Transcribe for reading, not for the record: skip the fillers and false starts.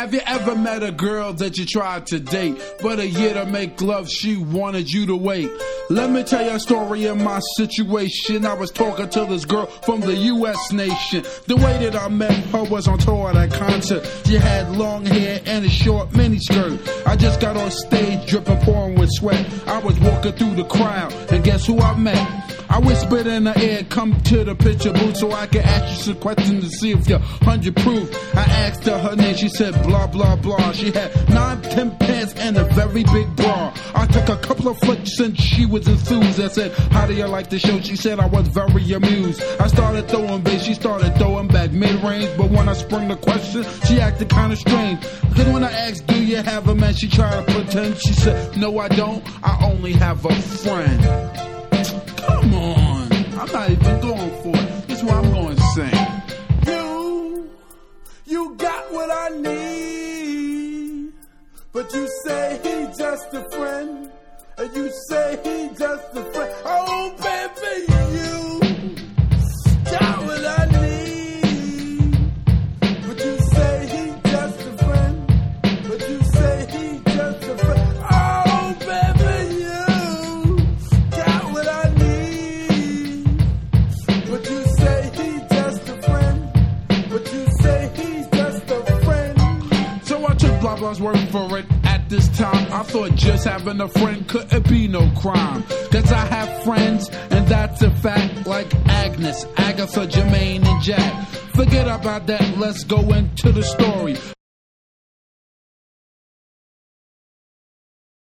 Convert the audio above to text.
Have you ever met a girl that you tried to date, but a year to make love she wanted you to wait? Let me tell you a story of my situation. I was talking to this girl from the U.S. nation. The way that I met her was on tour at a concert. She had long hair and a short miniskirt. I just got on stage dripping, pouring with sweat. I was walking through the crowd, and guess who I met? I whispered in her ear, come to the picture booth so I can ask you some questions to see if you're 100 proof. I asked her name, she said blah, blah, blah. She had 9-10 pants and a very big bra. I took a couple of flicks and she was enthused. I said, how do you like the show? She said I was very amused. I started throwing bass, she started throwing back mid-range. But when I sprung the question, she acted kind of strange. Because when I asked, do you have a man? She tried to pretend. She said, no, I don't. I only have a friend. Come on, I'm not even going for it. This is what I'm going to sing. You got what I need, but you say he just a friend, and you say he just a friend. Oh, baby, you got what I need, but you say he just a friend, but you say he just a friend. Oh, baby, you got what I need, but you say he just a friend, but you say he's just a friend. So I took blah blah's word for it. At this time, I thought just having a friend couldn't be no crime. Cause I have friends, and that's a fact, like Agnes, Agatha, Jermaine, and Jack. Forget about that, let's go into the story.